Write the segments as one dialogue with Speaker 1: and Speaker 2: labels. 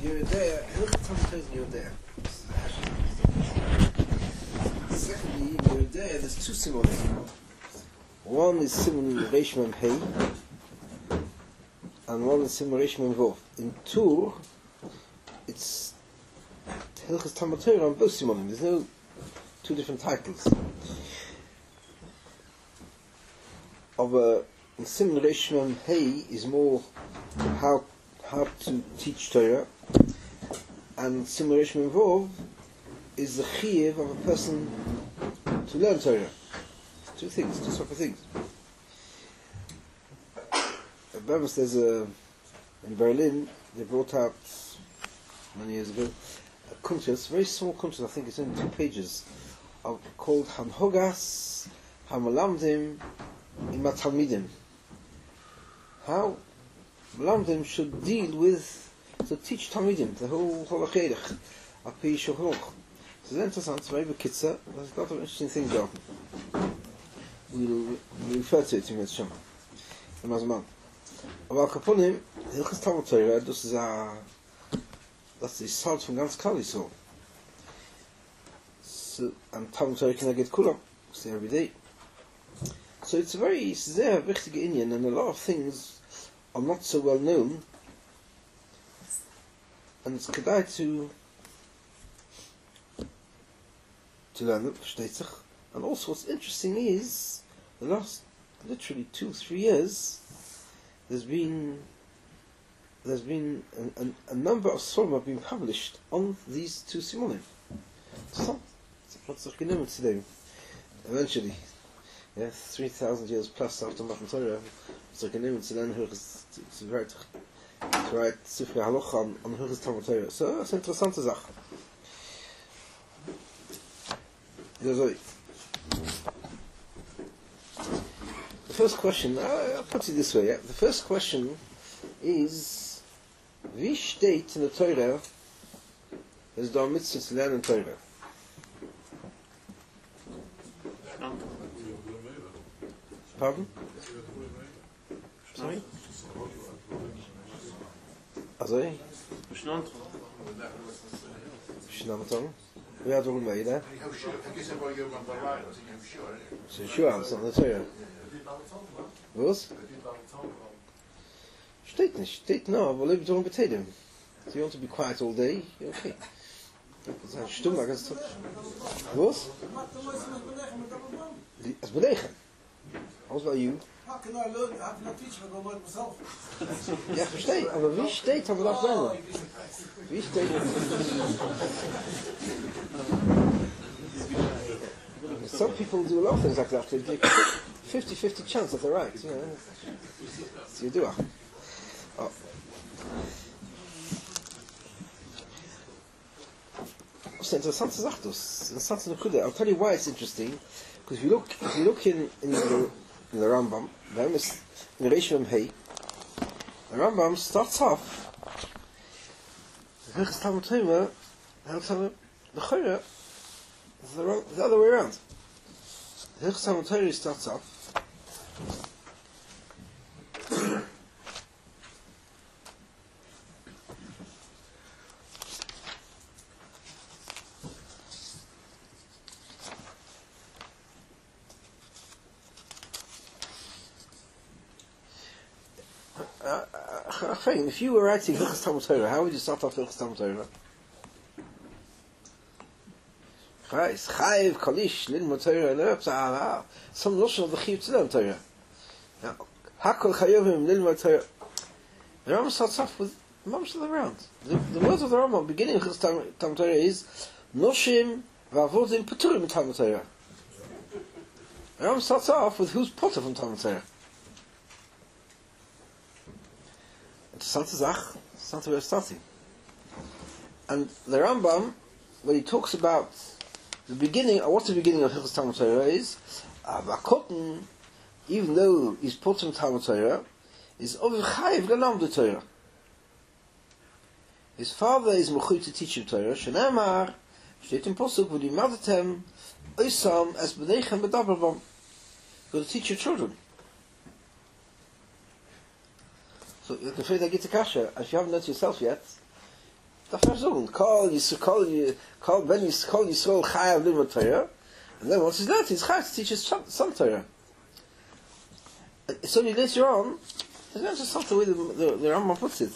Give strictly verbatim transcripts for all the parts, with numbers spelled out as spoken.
Speaker 1: you're there, look at sometimes you're there. Secondly, you're there, there's two simonim. One is simon Reish Mem Hei, and one is simon Reish Mem Vov. In Tur, it's Hilchas Talmud Torah on both simonim. There's no two different titles. Of a in simon Reish Mem Hei is more how how to teach Torah, and simon Reish Mem Vov is the chiyuv of a person to learn Torah. Two things, two separate things. At Bemis, there's a in Berlin they brought out many years ago a kuntres, very small kuntres. I think it's only two pages, of, called Hanhogas Hamalamdim in Matalmidim. How Malamdim should deal with, to teach Talmidim, the whole Holachedach, Api Shulchan. So it's interesting, it's very kitzer, there's a lot of interesting things there. We'll, we'll refer to it in Mitzvah. In Mazman. Aber Kaponim, Hilchas Talmud Torah, das ist a, das ist Salt von ganz Kali so. So, and Talmud Torah can I get Kulam, see every day. So it's a very, it's a very wichtige Indian, and a lot of things are not so well known, and it's kedai to to learn it, versteht sich. And also what's interesting is, the last literally two, three years, there's been there's been a, a, a number of Sforim have been published on these two simonim. Some, what's the name today? Eventually, yeah, three thousand years plus after Matan Torah, it's like a name to learn Hilchas, to write to write Sifrei Halacha on, on Hilchas Talmud Torah. So that's an interessante Sache. The first question, I'll put it this way, yeah? The first question is, wie steht in the Torah, is da mitzvah zu lernen Torah? Pardon? Sorry? Also?
Speaker 2: Beschnant.
Speaker 1: Beschnant. We are talking about that. So sure, it's not the Torah. Was? Steht nicht, steht no, aber lebt doch mit dem. So you want to be quiet all day? Okay. Das ist stumm, aber ganz was? As belegen. How about you?
Speaker 3: How can I learn? How can I teach if I don't learn myself?
Speaker 1: Ja, verstehe, aber wie steht haben wir das lernen? Wie steht Some people do a lot of things like that. They take fifty fifty chance that they're right. You know. So you do it. Oh. It's interesting to say this. Interesting to I'll tell you why it's interesting. Because if you look, if you look in, in the in the Rambam, in the Reish Mem Hei, the Rambam starts off the Hilchas Talmud Torah, the Chorah is the, the other way around. The Hilchas Talmud Torah starts off if you were writing Hilchas Talmud Torah, how would you start off Hilchas Talmud Torah? Chayis, Chayiv, Kalish, Lilmod Torah, Lerab, some notion of the Chiyuv to learn Torah. Hakol Chayovim, Lilmod Torah. The Rambam starts off with most of the round. The, the words of the Rambam, beginning of Hilchas Talmud Torah is Noshim Vavodim Peturim Talmud Torah. The Rambam starts off with who's potter from Talmud Torah. Interessante Sache, interessante way of starting. And the Rambam, when he talks about the beginning, or what's the beginning of Hilchas Talmud Torah is, Avakoten, even though he's put from Talmud Torah, is Oviv Chayiv Galam the Torah. His father is Mechuy to teach him Torah, Shenemar, steht im Posuk, wo die Madatem, Oisam, es B'neichem B'dabrabam. Go to teach your children. So, I'm afraid I get to kasha. If you haven't learned yourself yet, Daf call Yisrael, call you, call Ben Yisrael, call Yisrael Chayav Limud Torah, and then once he's learned, he's Chayav to teach his son, son Torah. It's only later on, it's not just the way the, the, the Rambam puts it.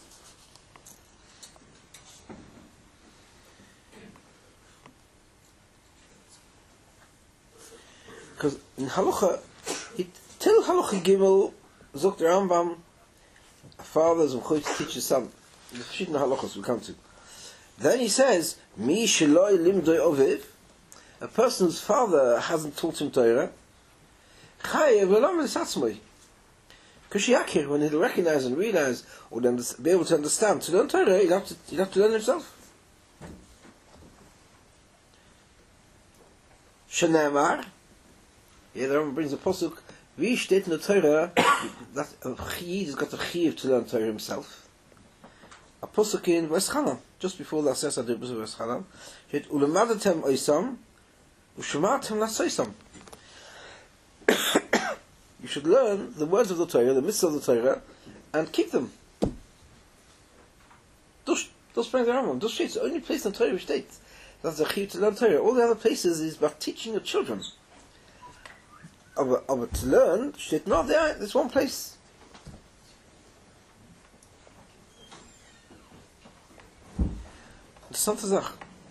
Speaker 1: Because in Halacha, it, till Halacha Gimel, sagt der Rambam, a father is going to teach his son. The verschiedene halachos we come to. Then he says, Mi sheloi limdoi oviv, a person whose father hasn't taught him Torah, chayev l'lamed es atzmoi. Kushiyakir, when he'll recognize and realize, or then be able to understand, to learn Torah, he'll have to, he'll have to learn himself. Shenemar, here the Rambam brings a posuk, wie steht in the Torah, that a chiyid has got a chiyuv to learn Torah himself. A posuk in Veschanan, just before the Asesa de Veschanan, said Ulemadatem oisam, ushematem lasoisam. You should learn the words of the Torah, the mitzvahs of the Torah, and keep them. Those those bring the Rambam. Those states the only place in the Torah which states that's the chiyuv to learn Torah. All the other places is about teaching your children. But, but to learn, steht not there. There's one place. Interessante Sache.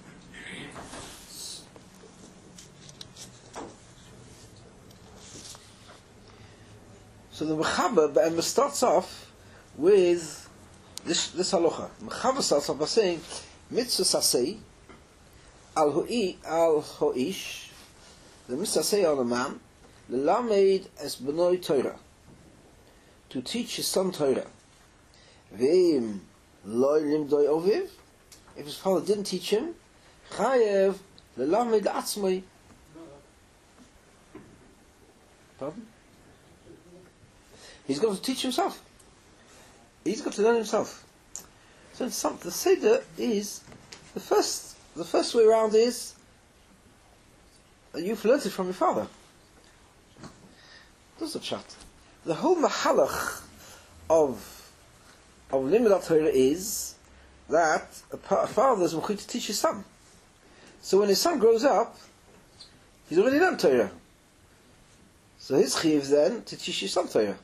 Speaker 1: So the Mechaber starts off with this this halacha. Mechaber starts off by saying, Mitzvah sasei al hoi al hoish, the mitzvah sasei on a man, lelamed es benoi Torah, to teach his son Torah. Ve'im loy limdoi oviv, if his father didn't teach him, chayev lelamed atzmai. Pardon? He's got to teach himself. He's got to learn himself. So some, the Seder is the first. The first way around is that you've learned it from your father. That's a chat. The whole mahalach of of Limud Torah is that a, a father is going to teach his son. So when his son grows up, he's already learned Torah. So his chiyuv then to teach his son Torah.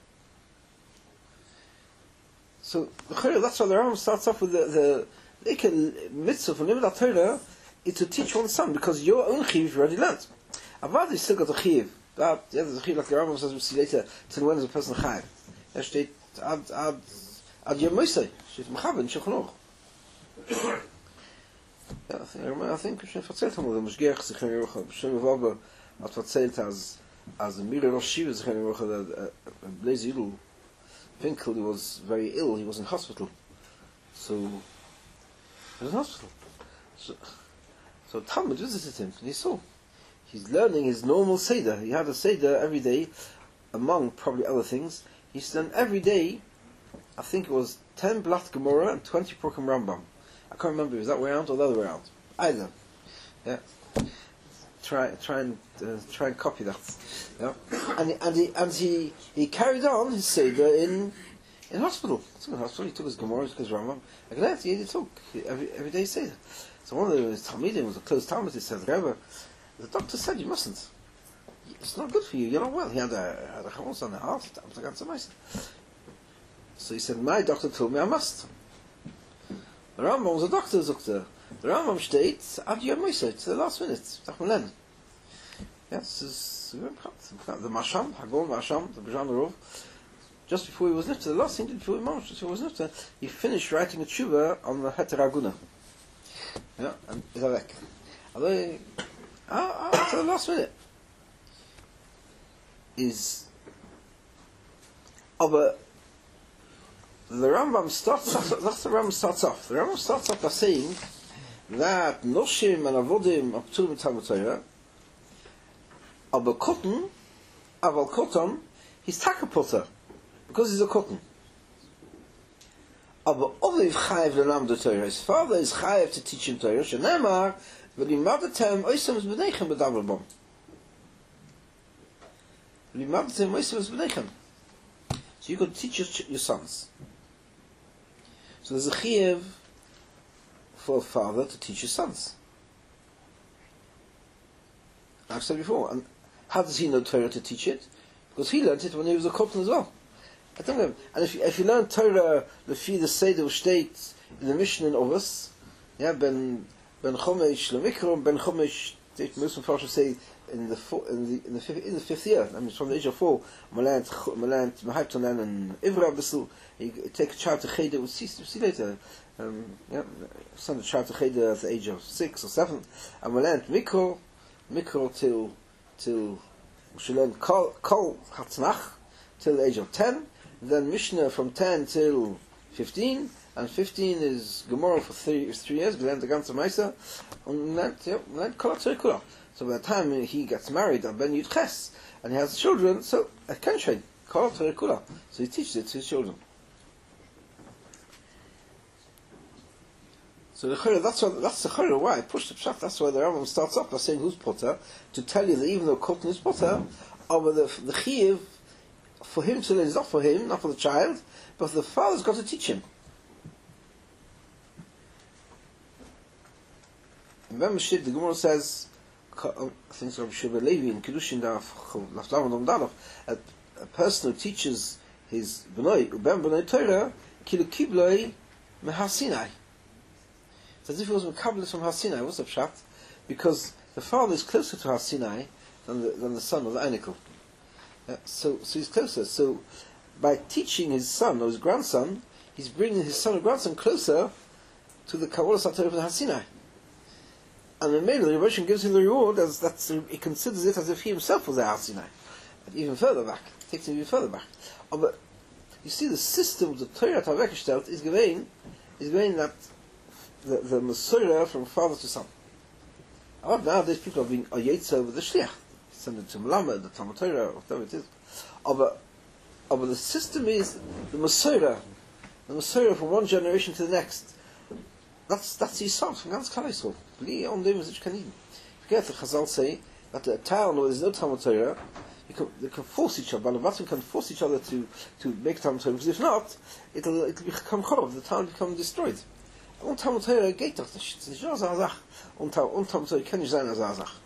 Speaker 1: So that's why the Rambam starts off with the the, the mitzvah for Limud Torah is to teach one's son, because your own chiyuv you've already learned. Avad is still got a chiyuv. That yeah, there's a chiyuv like the Rambam says. We see later till when is a person chayiv. There steht ad ad ad yom Moshe. Steht mechaber in Shulchan Aruch. Ja, I think we should erzählt haben, der Meshgiach sich in Yeruchah, Shem Vava hat erzählt, als als the Mira Rosh Shiva sich in Yeruchah, that Blaise Yidl Finkel was very ill. He was in hospital, so he was in hospital. So, so Talmud visited him, and he saw he's learning his normal seder. He had a seder every day, among probably other things. He's done every day. I think it was ten Blat Gemara and twenty Prokem Rambam. I can't remember if it was that way around or the other way around. Either, yeah. Try, try and uh, try and copy that. Yeah, and and he and he, he carried on his seder in in hospital. In hospital, he took his Gemara, his Rambam. Like that, he, he took every every day seder. So one of his talmidim was a close talmid. He said, "Rebbe, the doctor said you mustn't. It's not good for you. You're not well." He had a had a chamos on the heart. So he said, "My doctor told me I must." The Rambam was a doctor, doctor. The Rambam steht, ad yom Moshe, to the last minute. Sag mal lernen. Yes, is the Masham, Hagol Masham, the B'jan Rov. Just before he was nifter, the last thing he did before he marched, before he was nifter, he finished writing a tshuva on the Heter Aguna. Yeah, and is that back? Although, ah, ah, to the last minute is, aber the Rambam starts. That's the Rambam starts off. The Rambam starts off by saying that Noshim and Avodim are pturim Talmud Torah, aber Kotten, aval Kotten, he's takapoter because he's a Kotten. Aber Oviv chayev lelamdo Torah. His father is chayev to teach him Torah. Shenemar v'limadatem oisam es b'neichem b'davar bom. V'limadatem oisam es b'neichem. So you could teach your, your sons. So there's a chiyuv for a father to teach his sons. I've said before, and how does he know Torah to teach it? Because he learned it when he was a Kotan as well. I don't know. And if you, if you learn Torah, the the Seder state in the Mishnah in Ovus, yeah, ben ben Chomesh lemikro, ben Chomesh. Most of the say in the in the in the fifth, in the fifth year. I mean, from the age of four, Malant Malant Mahaytonan and Ivra Bissel. You take a child to Cheder. We'll see, we'll see later. Um, yeah, send a child to Cheder at the age of six or seven, and Malant Mikro, Mikro till till we should learn Kol Kol Hatznach till the age of ten. Then Mishnah from ten till fifteen, and fifteen is Gemara for three three years. We learn the Ganze Meiser, and then yeah, learn Kol Tzirkula. So by the time he gets married, and Ben Yudches, and he has children, so a Kenshin Kol Tzirkula. So he teaches it to his children. So the Chayra, that's why that's the Chayra why I pushed the Pshat. That's why the Rambam starts off by saying who's Potter, to tell you that even though Kotan is Potter, over the the Chiyuv for him to learn is not for him, not for the child, but the father's got to teach him. In Memeshit, the Gemara says, I think it's Rabbi Sheba Levi in Kiddushin, a, a person who teaches his B'nai, Ubem B'nai Torah, Kilu Kibloi Mehasinai. It's as if he was Mekablis from Hasinai. What's the pshat? Because the father is closer to Hasinai than the, than the son of the Einikul. Uh, so, so he's closer. So, by teaching his son or his grandson, he's bringing his son or grandson closer to the Kabbalah Satorah of the Hasinai. And then maybe the Rebbeinu gives him the reward as that's he considers it as if he himself was a Hasinai. Even further back, takes him even further back. Oh, but you see, the system of the Torah Tavekestelt is given is given that the the Masorah from father to son. Oh, nowadays people are being ayetz over the shliach. Send it to Melamed, the Talmud Torah, or whatever it is. Oh, but, oh, but the system is the Masorah, the Masorah from one generation to the next. That's that's his son from ganz Klal Yisrael. Bli on dem is Kanin. Forget the Chazal say that a town where there's no Talmud Torah, you can, they can force each other. Balabatim can force each other to to make Talmud Torah, because if not, it'll it'll become chorov. The town will become destroyed. Und Talmud Torah geht doch nicht. Das ist ja so eine Sache. Und Talmud Torah kann nicht sein als eine Sache.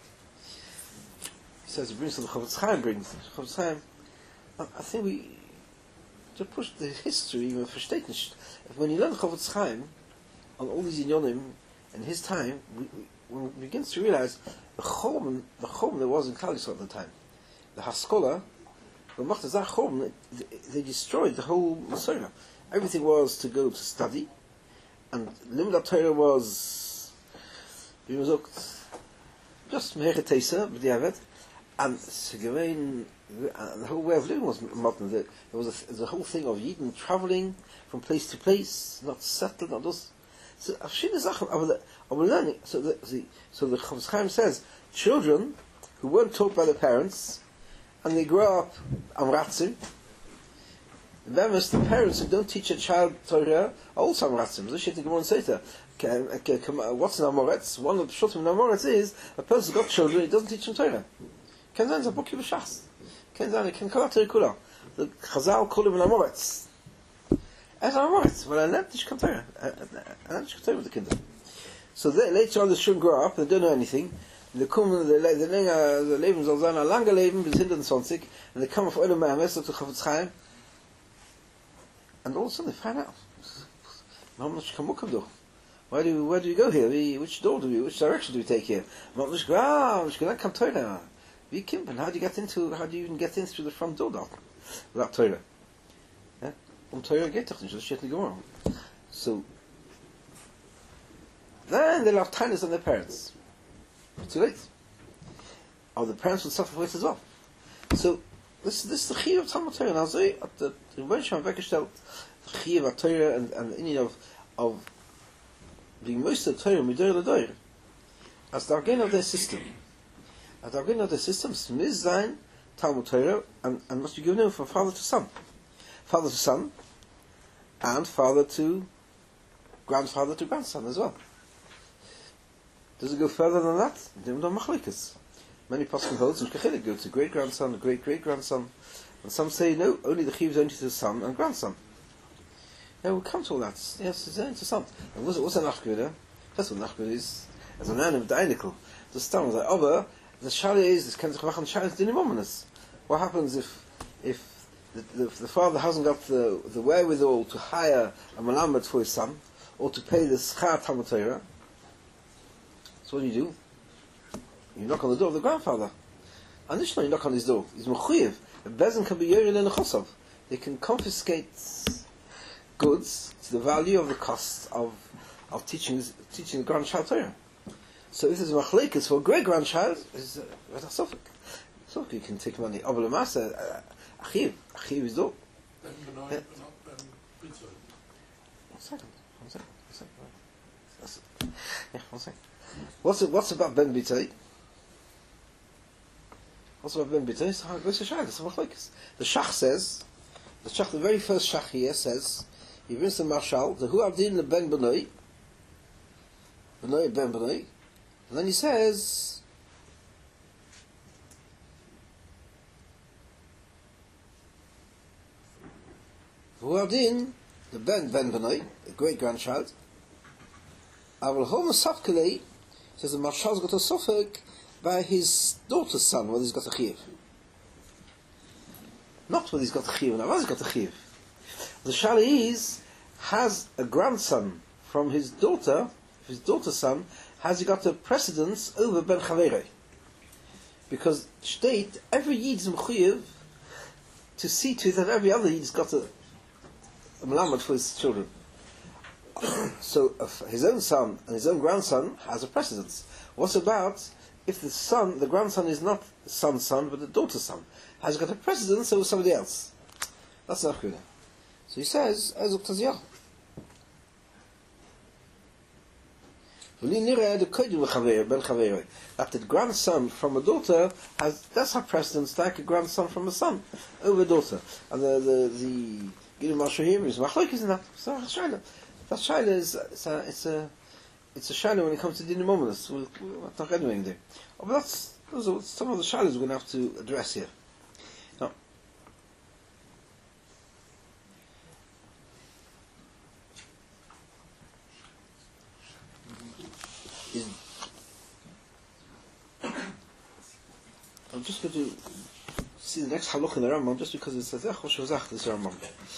Speaker 1: He says he brings to the Chofetz Chaim brings. Chofetz Chaim, I think we to push the history even versteht nicht. When you learn Chofetz Chaim on all these inyonim in his time, we, we, one begins to realize the chom the chom there was in Klal Yisrael at the time. The Haskola, the Machtazah chom, they, they destroyed the whole Masorah. Everything was to go to study. And Limud Torah was, wie man sagt, just Mechetesa, b'diavad, and Segevein, the whole way of living was modern. There was a, the whole thing of Yidden traveling from place to place, not settled, not those. So, Ashina Zachem, aber learning. So the, the so the Chofetz Chaim says, children who weren't taught by their parents, and they grow up amratzim. Bemis, the parents who don't teach a child Torah are also amratzim. So shit the Gemara says that. What's an amoretz? One of the short of an amoretz is a person's got children, he doesn't teach them Torah. Ken zan is a book of Shas. Ken zan ken kol Torah kula. The Chazal call him an amoretz. As an amoretz, well, I learned to teach Torah. I learned to teach Torah with the kinder. So they, later on, the children grow up and they don't know anything. They come, the the the Leben soll sein a lange Leben bis hundertzwanzig, and they come off Olam Ma'ames to Chofetz Chaim. And all of a sudden they find out, why do we, where do we go here? We, which door do we, which direction do we take here? How do you get into, how do you even get in through the front door though? Without Torah? Yeah? Um Torah geht doch nicht, das steht in the Gemara. So, then they'll have kindness on their parents. It's too late. Or the parents will suffer for it as well. So, This, this is the chiyuv of Talmud Torah. Now, say at the Rebbeinu Shem weggestellt the chiyuv of Torah and and the inyan of of being most of Torah midor l'dor. As the organ of their system, as the organ of their system, miz sein Talmud Torah and and must be given from father to son, father to son, and father to grandfather to grandson as well. Does it go further than that? Dem do machlikas. Many poskim holds and Kechilik go to great grandson, great great grandson, and some say no, only the chiyuv is only to the son and grandson. Now we'll come to all that. Yes, it's only to son. And what's what's an achgura? That's what Nachman is. As a man of the Einikel. The stam was like, aber, the Shali is, this kennt sich machen Shali is the What happens if, if the, the, the father hasn't got the, the wherewithal to hire a Malamed for his son, or to pay the Schar Talmud Torah? So what do you do? You knock on the door of the grandfather. Additionally, you knock on his door. He's mechuyev. A bezin can be yorin and a chosov. They can confiscate goods to the value of the cost of of teaching teaching the grandchild Torah. So if there's a machlekes for a great grandchild, is a sofik. So you can take money. Abel masa achiv achiv is do. One second. One second. One second. Yeah, one second. What's it, what's about Ben Bitay? What's about Ben Bitay? What's the shach? It's a machlekes. The shach says, the shach, the very first shach here says, he brings the marshal, the hu abdin le ben benoi, benoi ben benoi, and then he says, hu abdin le ben ben benoi, a great grandchild, avol hom safkelei, says the marshal's got a suffix by his daughter's son, whether he's got a chiv. Not whether he's got a chiv, now whether he's got a chiv. The shali is, has a grandson from his daughter, his daughter's son, has he got a precedence over ben chaverei. Because state, every yid is mechuyev to see to it that every other yid's got a, a melamed for his children. So uh, his own son and his own grandson has a precedence. What's about if the son, the grandson is not the son's son, but the daughter's son, has got a precedence over somebody else? That's not good. So he says, Ezuk Taziyah. That the grandson from a daughter has, that's a precedence like a grandson from a son over a daughter. And the the the Gideon Marshal here is machlokes in that. So Shaila. That Shaila is it's a it's a it's a Shaila when it comes to Dinah Mominus. We're, we're not anyway there. Oh, but that's those are some of the Shailas we're going to have to address here. Now, is, I'm just going to see the next halach in the Rambam just because it says Echo Shozach this Rambam.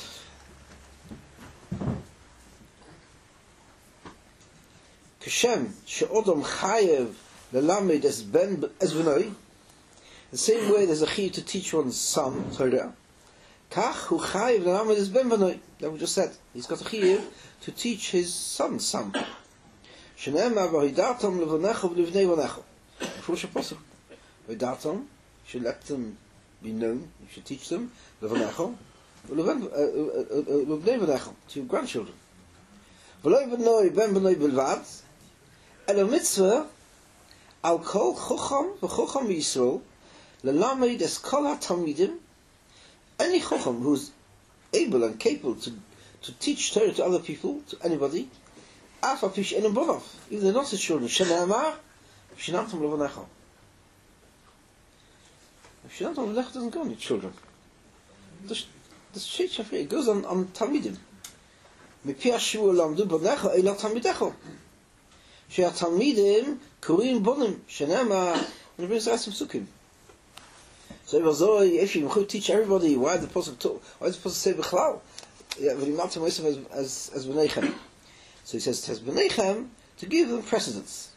Speaker 1: Kashem she'odom chayev lelamed es ben es benoi. The same way there's a chiyuv to teach one's son Torah. Kach hu chayev lelamed es ben benoi. That we just said. He's got a chiyuv to teach his son's son. Shene'emar v'hidatom levonecho v'livnei vonecho. Before possible. V'hidatom, should let them be known. You should teach them levonecho v'livnei vonecho, to your grandchildren. V'loi benoi ben benoi bilvad. Elo mitzvah al kol chocham v'chocham Yisrael lelamed es kol ha-talmidim. Any chocham who's able and capable to to teach Torah to other people, to anybody, af apish enem bonov, even they're not his children. Shene'amar v'shinamtam levonecho. V'shinamtam levonecho doesn't go on your children. The the Sheit Shafri, it goes on on talmidim. Mipi hashu lamdu bonecho eila talmidecho. שהתלמידים קוראים בונים, שנאמר, and it brings us some psukim. So if you could teach everybody, why the pasuk to, why does the pasuk say b'chlal? Yeah, v'limatem Yosef as as as b'neichem. So he says it has b'neichem to give them precedence.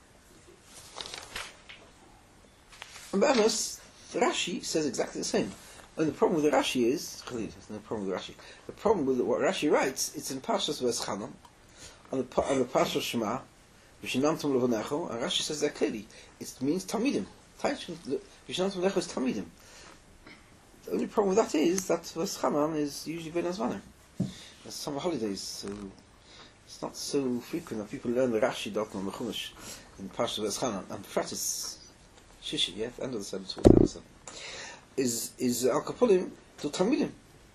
Speaker 1: And B'amas, Rashi says exactly the same. And the problem with the Rashi is, Khalid, there's no problem with Rashi. The problem with what Rashi writes, it's in Parshas V'eschanam, on the on the Parshas Shema. And Rashi says that clearly. It means Talmidim. Vishnantam Lecho is Talmidim. The only problem with that is that Veschanan is usually Ben Azvanim. There's summer holidays, so it's not so frequent that people learn the Rashi dot on the Chumash in Parsha Veschanan. And Pratis Shishi, yeah, end of the seventh, towards the end of the seventh, is is Al Kapolim to Talmidim.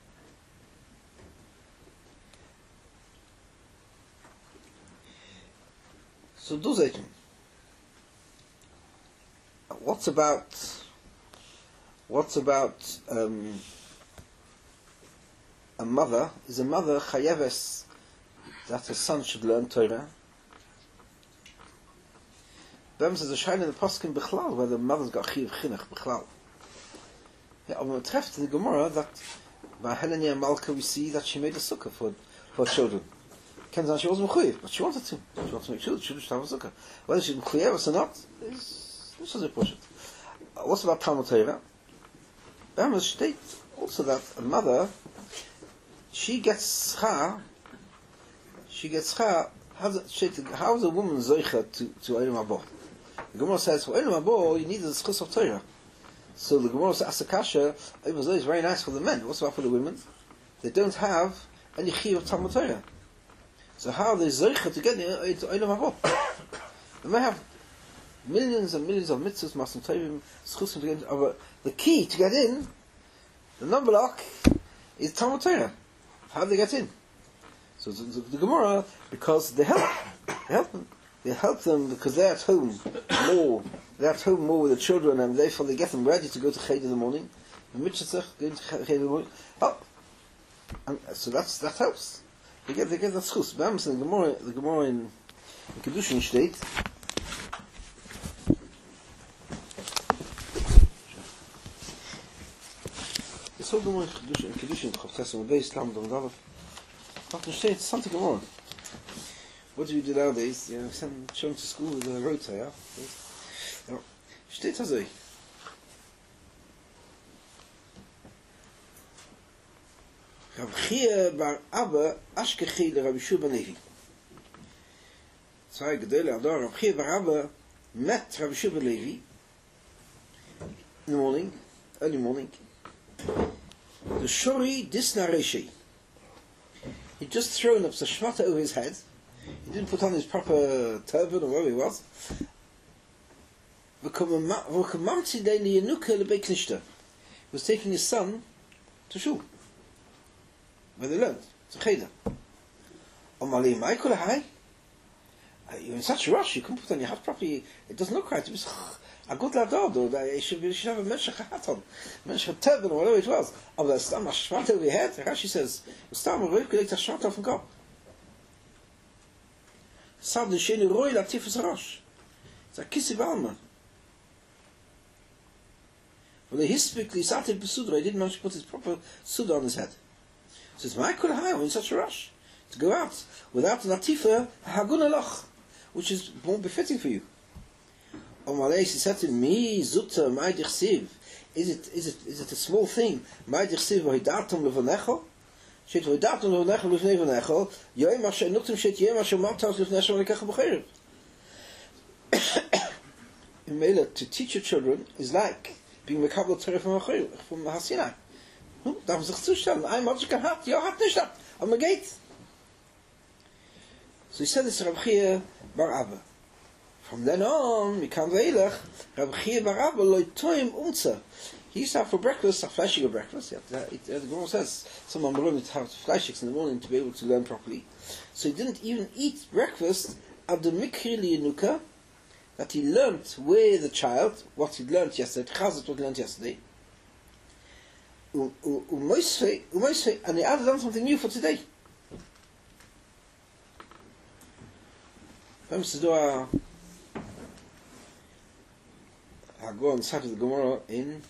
Speaker 1: So do Zayton. What's about what's about um, a mother? Is a mother chayeves that her son should learn Torah? Them says a shine in the poskim bichlal, where the mother's got chiv chinuch bichlal. Yeah, but we treft in the Gemara that by Helenia Malka we see that she made a sukkah for for children. Kenzan she wasn't mechuyev, but she wanted to. She wanted to make sure that she should have a sukkah. Whether she's mechuyev or not, is this is a push. Uh, what's about Talmud Torah? Them states also that a mother, she gets schar. She gets schar. How is a woman zoicha to to Olam Haba? The Gemara says for Olam Haba you need the schus of Torah. So the Gemara says Asakasha is very nice for the men. What's about for the women? They don't have any chiyuv of Talmud Torah. So how are they zoicha to get into Olam Haba? They may have millions and millions of mitzvahs, masim tovim, schusim to get in. But the key to get in, the number lock, is Talmud Torah. How do they get in? So the, the, the Gemara, because they help, they help them. They help them because they're at home more. They're at home more with the children, and therefore they get them ready to go to Cheder in the morning. The mitzvah going to Cheder in the morning. Oh, and so that's that helps. They get they get that schus. But I'm saying the Gemara, the Gemara in, in Kedushin state. This whole Gemara in Kedushin, in Kedushin, Chavtes and Beis Talmud and Dalef. After state something Gemara. What do you do nowadays? You know, send children to school with a rota, yeah? No. Steht also. Rav Chia bar Abba Ashkechi le Rabbi Shua ben Levi. Zwei gedele ador Rav Chia bar Abba met Rabbi Shua ben Levi in the morning, early morning. The Shori Disna Reshi. He'd just thrown up the shmata over his head. He didn't put on his proper turban or whatever he was. He was taking his son to shul, where they learned, to Cheder. You're in such a rush, you couldn't put on your hat properly. It doesn't look right. It was a good ladod, or you should, you should have a menshach hat on, menshach turban, or whatever it was. Oh, there's stam a shmata over your head. Rashi says, stam a roi collect a shmata off and go. Sad the sheni roi latifus rosh. It's a kissi balma. Well, he hispically started besudra. He didn't manage to put his proper suda on his head. He says, "My could I in such a rush to go out without an atifa haguna loch, which is more befitting for you." Omalei, he said to me, "Zutta my dichsiv. Is it is it is it a small thing? My dichsiv v'hidatum levanecho. Shet v'hidatum levanecho lefnei vanecho. Yoyim asher nuktim shet yoyim asher martas lefnei asher malikecha b'chayrev." In Mela, to teach your children is like being mekabel Torah from from Hasinai. Darf sich zustellen. Ein Mensch kann hat, ja hat nicht hat. Aber man geht. So he said this to Rav Chia bar Abba. From then on, we come veilach. Rav Chia bar Abba loy toim unzer. He used to have for breakfast, a flashing of breakfast. Yeah, it, it, the Gemara says someone learned to have flashings in the morning to be able to learn properly. So he didn't even eat breakfast at the mikri liyanuka, that he learnt with the child what he learnt yesterday, Chazat what he learnt yesterday. And he added on something new for today. I go on the side of the Gemara in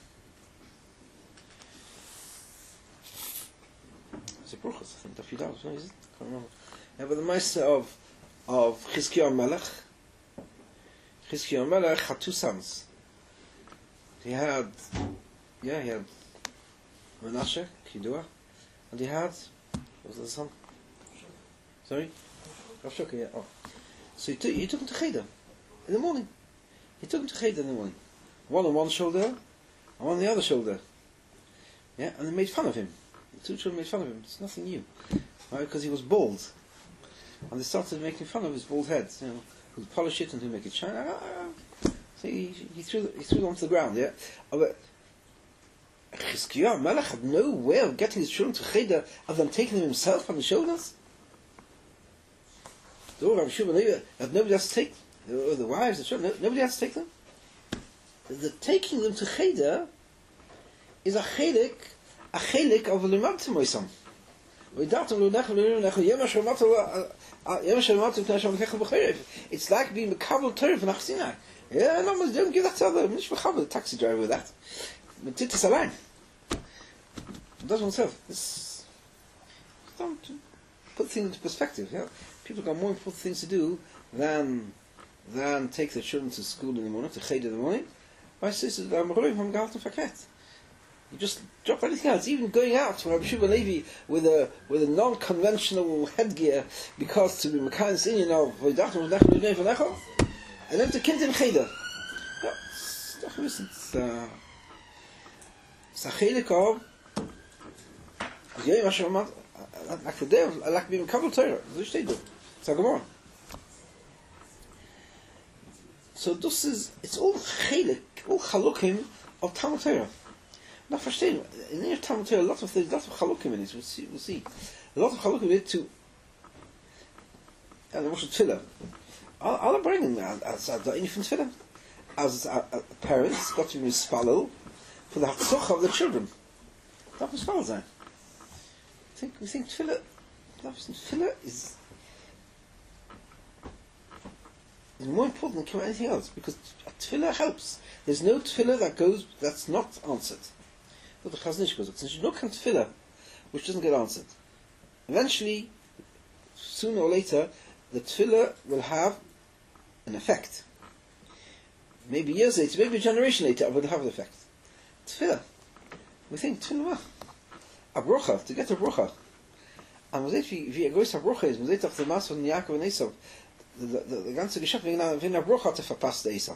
Speaker 1: is it Bruchas? I think the few dollars, no, is it? I can't remember. Yeah, but the Meister of of Chizkiyahu Melech. Chizkiyahu Melech had two sons. He had, yeah, he had Menashe, Kidua, and he had, what was the son? Sorry? Rav Shokah, yeah. Oh. So he, t- he took him to Cheder in the morning. He took him to Cheder in the morning. One on one shoulder, and one on the other shoulder. Yeah, and they made fun of him. The two children made fun of him. It's nothing new. Right? Because he was bald. And they started making fun of his bald head. You know, who'd polish it and who'd make it shine. Ah, ah, ah. So he, he, threw, he threw them onto the ground, yeah? Oh, but Chizkiyahu Melech had no way of getting his children to Cheder other than taking them himself on the shoulders. The Rav Shua ben Levi that nobody has to take, the, the wives, the children, nobody has to take them. The taking them to Cheder is a chelik, a chelik of l'mantim moisam. It's like being mekabel Torah from Sinai. Yeah, no, but don't give that to other. I'm not the taxi driver with that. But did this alone. It does oneself. This don't put things into perspective. Yeah, people got more important things to do than than take their children to school in the morning, to cheder in the morning. My sister, I'm going from Galton Faket. You just drop anything else, even going out to Rabbi Shimon Levi with a with a non-conventional headgear, because to be Mekayis Indian of V'yidachnu V'nechnu V'nei V'necho, and then to kind in cheder. No, it's listen, it's uh, it's a chelik of Yei Mashem Amad, like the day of, like being Kabbalah Torah. This they do. It's a Gemara. So this is, it's all chelik, all chalukim of Talmud Torah. Now, verstehen, in your Talmud Torah, a lot of things, a lot of chalukim in it. We'll see. We'll see. A lot of chalukim in it to. And there was a tefillah. I'll, I'll bring him as a infant tefillah, as a, a parents got to be mispalel for the hatzocha of the children. That was mispalel sein. I think we think tefillah. Tefillah is is more important than anything else, because tefillah helps. There's no tefillah that goes that's not answered. But the Chazon Ish goes, since you don't have tefillah which doesn't get answered, eventually, sooner or later, the tefillah will have an effect. Maybe years later, maybe a generation later, it will have an effect. Tefillah. We think tefillah. A brocha, to get a brocha. And was it wie a größer brocha ist, was it auf der Maß von Yaakov und Esau, the ganze Geschäft wegen einer brocha te verpasst Esau.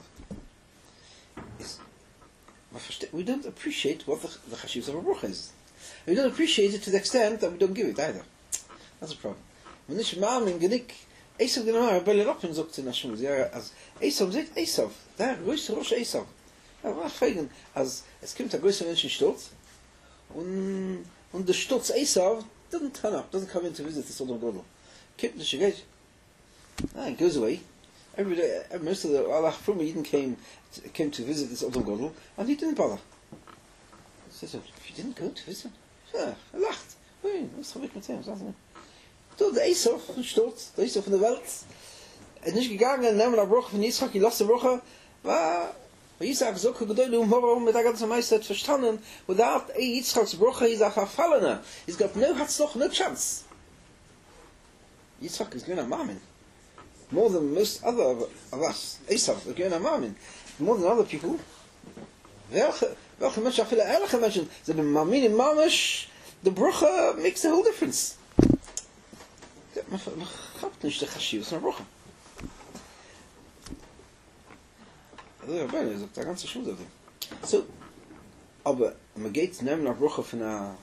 Speaker 1: We don't appreciate what the, the chashivas of a brocha is. We don't appreciate it to the extent that we don't give it either. That's a problem. When this man in Genik, Esav Genomar, Bele Roppen sagt in Hashem, as Esav sagt Esav, der größte Rosh Esav. Ja, wir fragen, als es kommt der größte Mensch in Sturz, und, und der Sturz Esav doesn't turn up, doesn't come in to visit the Sodom Godel. Kipped the Shigej. Ah, it goes away. Every day, most of the Allah from Eden came to, came to visit this Odom Godel, and he didn't bother. He said, if you didn't go to visit, yeah, er lacht. Hey, was habe ich mit ihm? So, der Esau von Sturz, der Esau von der Welt, er ist nicht gegangen, er nahm eine Woche von Yitzchak, die letzte Woche, war, weil Yitzchak so geduldig um Horror mit der ganzen Meister verstanden, without a Yitzchak's Woche, he's a verfallener. He's got no Hatzloch, no chance. Yitzchak is going to Mamin. More than most other of, of us, Esav, again, Amamin, more than other people. Welche, welche Menschen, viele ehrliche Menschen, sie sind Mamin in Mamish, the Brucha makes a whole difference. Man hat nicht der Chashivas in der Brucha. Also, ja, Beine, sagt der ganze Schule. So, aber man geht nehmen nach Brucha von einer.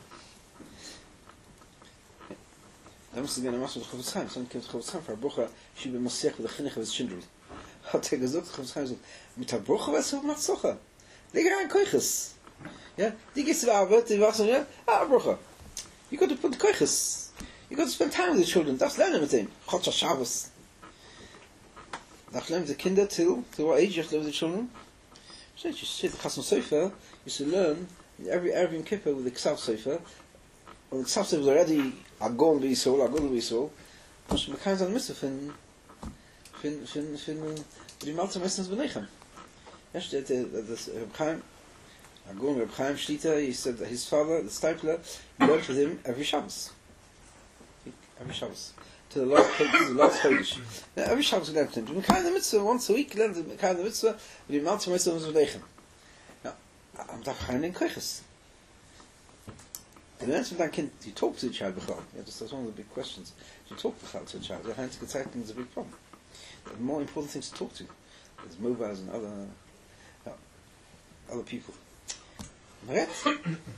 Speaker 1: Da musst du gerne machen mit Chofetz Chaim. So kommt Chofetz Chaim für eine Woche, ich bin Messiach mit der Chinnich und der Schindel. Hat er gesagt, Chofetz Chaim sagt, mit der Woche was du machst Socha. Leg rein Koiches. Ja, die gehst zur Arbeit, die wachsen, ja, ah, Woche. You got to put Koiches. You got to spend time with the children. Das lernen mit dem. Chotsch Shabbos. Das lernen die Kinder till, till what age you have to learn with the children? So you sit the Chassan Sofer, you should learn every Erev Yom Kippur with the Ksav Sofer. When the Ksav Sofer was already Agon B'Yisrael, Agon B'Yisrael, was man kann sein Mitzvah fin, fin, fin, fin, die Malta meistens benechem. Ja, steht der, das Reb Chaim, Agon Reb Chaim Shlita, he said that his father, the Stipler, he learned with him every Shabbos. Every Shabbos. To the last, to the last Chodesh. Yeah, every Shabbos he learned with him. Man kann the Mitzvah, once a week, learned man kann the Mitzvah, but die Malta meistens benechem. Now, am Tag keinen in Koiches. And then that kind, you talk to the child before. Yeah, that's one of the big questions. You talk to the child. The heintige Zeiten is a big problem. There are more important things to talk to. There's mobiles and other uh, other people. Right? So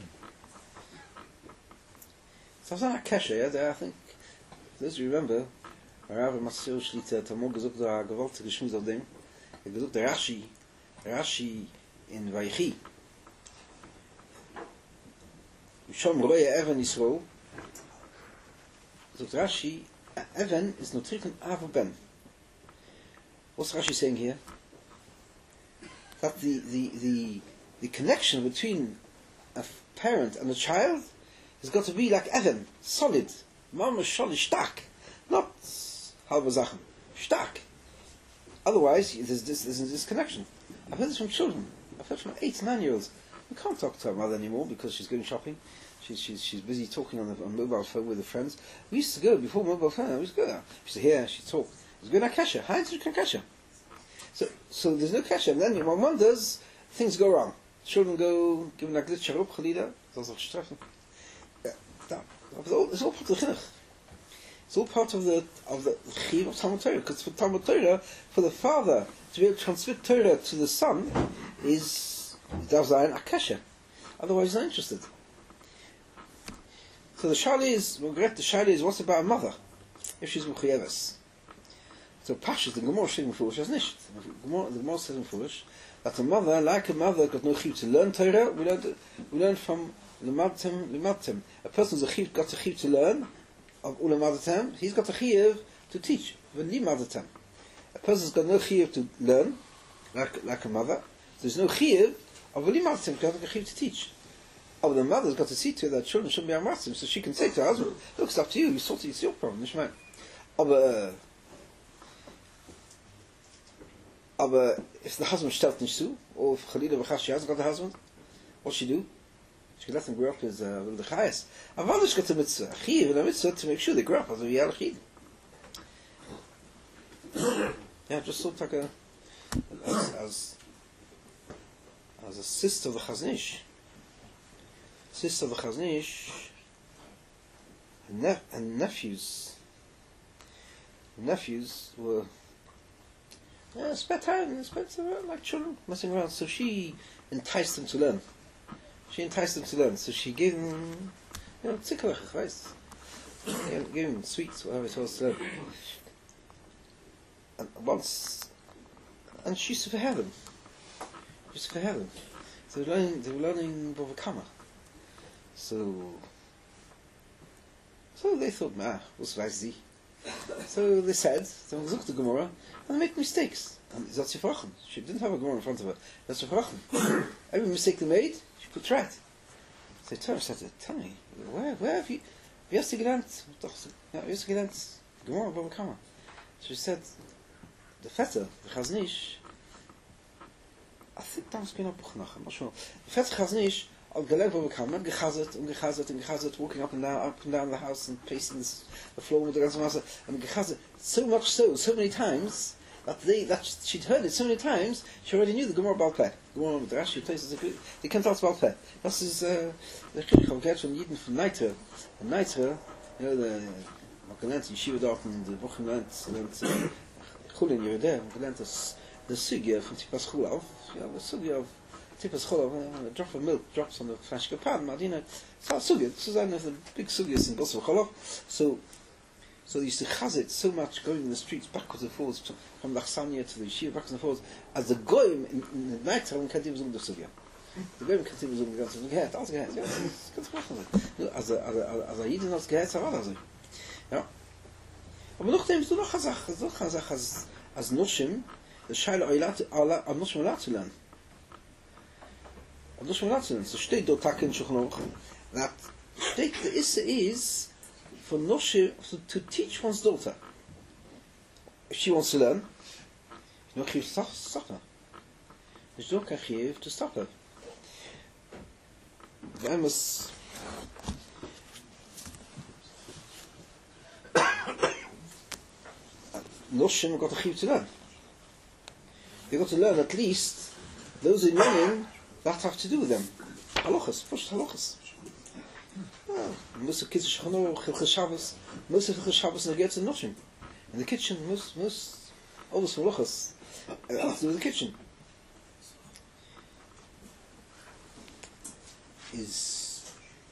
Speaker 1: that's not a kesha, yeah? I think, those you remember, Rav Masir Shlita, Tamor gesucht der gewaltige Schmied auf dem, er gesucht der Rashi, Rashi in Vayechi. Shom roye Evan Yisrael. So Rashi, Evan is not written Ava Ben. What's Rashi saying here? That the, the, the, the connection between a parent and a child has got to be like Evan, solid. Mama Sholi stark. Not halbe Sachen. Stark. Otherwise, there's this, there's this connection. I've heard this from children. I've heard from eight, nine-year-olds. We can't talk to our mother anymore because she's going shopping. She's she's she's busy talking on the on mobile phone with her friends. We used to go before mobile phone. I used to go there. She used to hear. She talk. It's good at kasha. How did you kasha? So so there's no kasha. And then when one does, things go wrong. Children go give them a glitch up, chalida. That's all streffen. Yeah, that. It's all, it's all part of the chinuch. It's all part of the of the chiv of Talmud Torah. Because for Talmud Torah, for the father to be able to transmit Torah to the son is that's a kasha. Otherwise, he's not interested. So the shali is, the shali is, what's about a mother if she's mechuyeves? So Pashas, the Gemara says in Foolish, as nicht. The Gemara says in Foolish that a mother, like a mother, got no chiv to learn Torah. We learn, we learn from Limadtem, Limadtem. A person's a chiv, got a chiv to learn of Ulamadetem. He's got a chiv to teach. Limadtem. A person's got no chiv to learn, like like a mother. There's no chiv of Limadtem, got a chiv to teach. Oh, the mother's got to see to her that children shouldn't be amasim, so she can say to her husband, look, it's up to you, you sort it, it's your problem, Nishma. Aber, aber, if the husband stellt nicht zu, or if Chalila B'chas she hasn't got a husband, what's she do? She can let them grow up as uh, with the chayas. Aval she's got a mitzvah, a chiv and a mitzvah to make sure they grow up as a yal chid. Yeah, just sort of like a, as, as, as a sister of the Chaznish. Sister of the Chaznish, her, her nephews, her nephews were yeah, spent time, spent time like children messing around. So she enticed them to learn. She enticed them to learn. So she gave them, you know, tzikkelach, right? Gave them sweets, whatever it was to learn. And once, and she used to forget them. She used to forget them. So they were learning, they were learning Bava Kama. So, so they thought, nah, was weiß sie. So they said, they looked at the Gemara, and they make mistakes. And that's Yifrachen. She didn't have a Gemara in front of her. That's Yifrachen. Every mistake they made, she put right. So Torah said, tell me, where, where have you, wie hast du gelernt? Doch, ja, wie hast du gelernt? Gemara, Bava Kama. So she said, the Vetter, the Chaznish, I think that was going to Buch nach, I'm not sure. The Vetter Chaznish, I'll go over come and gechazet and gechazet and gechazet, walking up and down, up and down the house and pacing the floor with the ganze and gechazet so much so, so many times that they that she'd heard it so many times she already knew the Gemara Baal Peh. Gemara with the Rashi places they can't talk about Peh. This is uh, the Chinuch get from Yidden from Neitra. And Neitra, you know the Makalent Yeshiva dort and the Bochum Lent Lent Chulin Yerideh Makalent the Sugya from Tipas Chulav, you know the Sugya of Tipas Cholov, a drop of milk drops on the flashka pan, Madina. So sugya. This is one of the big sugyas in Bosra Cholov. So, so they used to chazit so much going in the streets backwards and forwards from the Chsania to the Yeshiva backwards and forwards. As the goyim in, in the night time can't even do the sugya. The goyim can't even do the sugya. Gehet, alles gehet. Ja, das ganz machen. As a as a as a Yidin als gehet savar also. Ja. Aber noch dem du noch Chazach, noch Chazach as as Noshim, the Shaila Oilat Allah, am Noshim Oilat zu lernen. Und das schon lassen, so steht dort Tag in Shulchan Aruch. That steht the issa is for Noshe to teach one's daughter. If she wants to learn, you don't have to stop her. You don't have to stop her. I must Noshe got a chiv to learn. You got to learn at least those in Yemen that have to do with them. Halachas, first halachas. Most of kids Shulchan Aruch, Hilchos Shabbos, most of Hilchos Shabbos they get in Noshim. In the kitchen, most, most, all those halachas have to do with the kitchen. Is,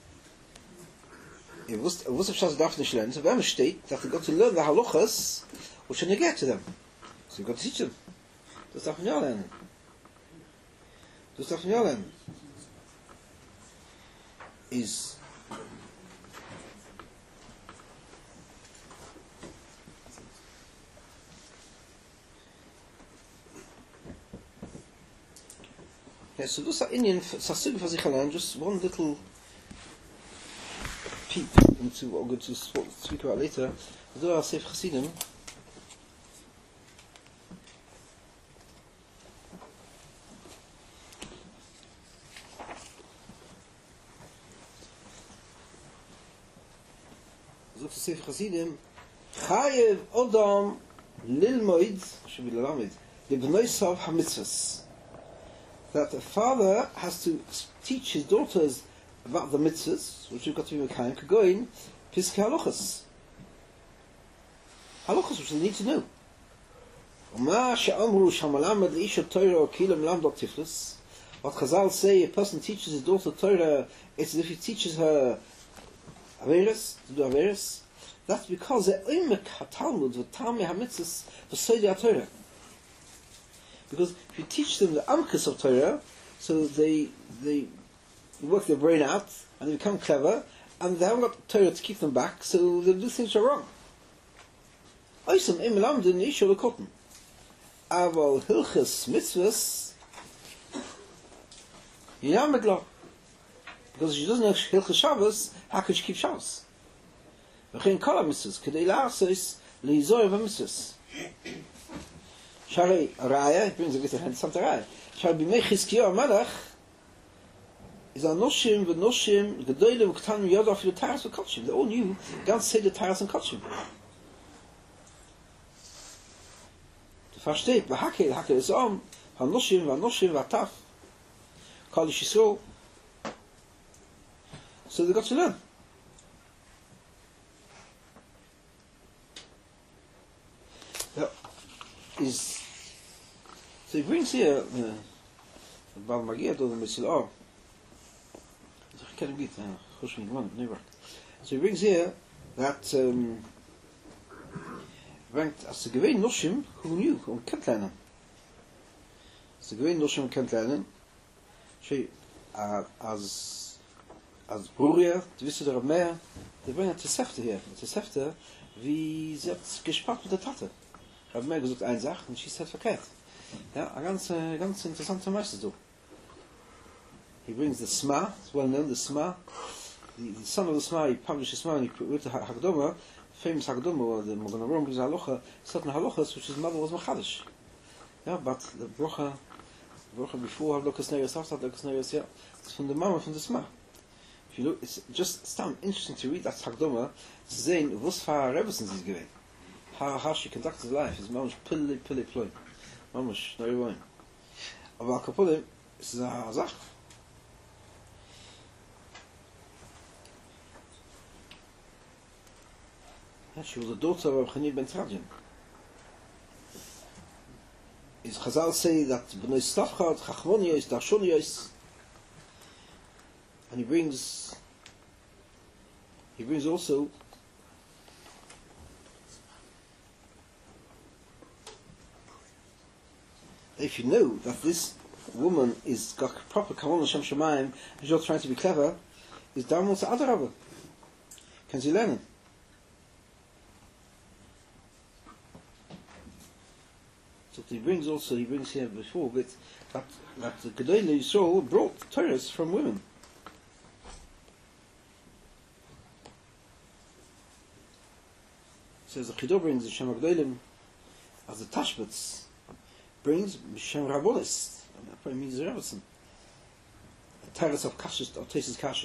Speaker 1: it was, it was a Shas darf nicht lernen, so wenn steht, that they got to learn the halachas, which should get to them. So you got to teach them. Das darf man ja lernen. Das darf man ja lernen. Is yeah, so this is Indian Sasug for sich allein, just one little peep into what we're going to speak about later. Do our Sefer Chassidim. to Sefer Chassidim, Chayev Odom Lilmoid, should be Lalamid, Libnoisav HaMitzvahs. That a father has to teach his daughters about the mitzvahs, which we've got to be Mekayim, Kagoin, Piskei Halachas. Halachas which they need to know. What Chazal say, a person teaches his daughter Torah, it's as if he teaches her Averis, to do Averis. That's because the Oimek HaTalmud, the Talmei HaMitzvahs, the Soidei HaTorah. Because if you teach them the Amkus of Torah, so they they work their brain out, and they become clever, and they haven't got Torah to keep them back, so they do things that are wrong. Oisam Im Lamdin Isha Lekotten. Aval Hilchas Mitzvahs Yamegla. Because she doesn't know Hilchas Shabbos, how can she keep Shabbos? V'chein kol ha-mitzvahs, kedei la'asos li'izor v'mitzvahs. Shari Raya, it brings a good hand, something Raya. Shari b'mei Chizkiyahu HaMelech is anoshim v'noshim gedolim v'ktanim yodav afilu taras v'kotshim. They all knew ganz say the taras and kotshim. Versteht, v'hakel, hakel is om, hanoshim, v'anoshim, v'ataf, kol ish Yisrael. So they got to learn. Now, is, so he brings here, uh, the Baal Magia, the Mitzil Or. So he brings here that, um, bringt, als ze geween Noshim, who knew, um kennt lernen. Als ze geween Noshim kennt lernen, she, als, als Bruria, die wisse er mehr, die bringen Tesefte hier. Tesefte, wie sie hat gespart mit der Tate. Ich habe mehr gesagt eine Sache, und sie ist verkehrt. Ja, ein ganz, ganz interessanter Meister so. He brings the Sma, it's well known, the Sma, the, the son of the Sma, he published the Sma, and he wrote the Hagdoma, famous Hagdoma, or the Mogan Avraham gives halacha, certain halachas which his mother was machadish. Yeah, but the brocha, brocha before Havlokas Neres, after Havlokas Neres, yeah, it's from the mama, from the Sma. If you look, it's just sound interesting to read that Hagdoma, to say, was for Rebbeson is given, how how she conducted his life, his mamash pili pili ploy, mamash no rewind. Aber Kapolim, this is a hazach. She was a daughter of Chanir ben Tradian. Is Chazal say that B'nai Stavchad, Chachmoniyos, Darshoniyos, and he brings, he brings also if you know that this woman is got proper Kavan Hashem Shemayim, and she's not trying to be clever, is Darmos Adarabah. Can she learn it? So he brings also, he brings here before, but that, that the Gedolei Yisrael brought Torahs from women. Says the Chido brings the Shem HaGedolim as the Tashbetz brings Shem Rabbonis, and that probably means the Rebbetzin. A Torahs of Kasha, of Tesis Kasha.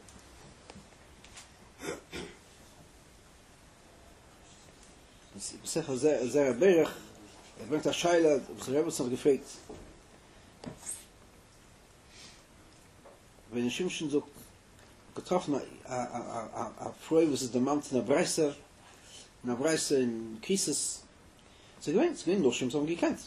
Speaker 1: Sefer Zera Berach, er bringt a Shaila, was der Rebbetzin gefragt. Wenn ein Shimshon so getroffen, a, a, a, a Freu, was ist der Mann in der Breiser, in der Breiser in Krisis, so gewinnt, es gewinnt noch Shimshon, so gekannt.